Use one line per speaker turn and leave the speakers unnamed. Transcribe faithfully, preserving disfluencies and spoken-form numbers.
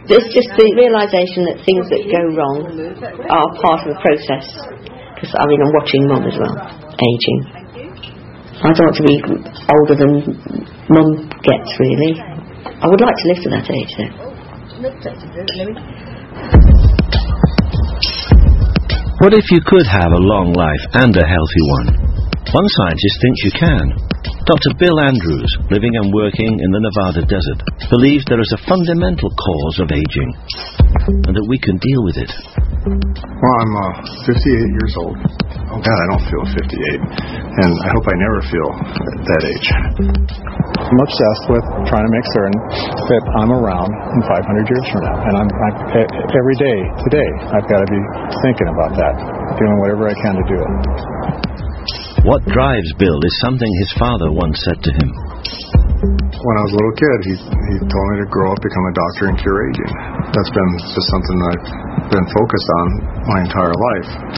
It's just the realisation that things that go wrong are part of the process. Because, I mean, I'm watching Mum as well, ageing. I don't want to be older than Mum gets, really. I would like to live to that age, though.
What if you could have a long life and a healthy one? One scientist thinks you can. Doctor Bill Andrews, living and working in the Nevada desert, believes there is a fundamental cause of aging, and that we can deal with it.
Well, I'm uh, fifty-eight years old. Oh God, I don't feel fifty-eight, and I hope I never feel that age. I'm obsessed with trying to make certain that I'm around in five hundred years from now, and I'm, I'm every day today I've got to be thinking about that, doing whatever I can to do it.
What drives Bill is something his father once said to him.
When I was a little kid, he he told me to grow up, become a doctor, and cure aging. That's been just something that I've been focused on my entire life.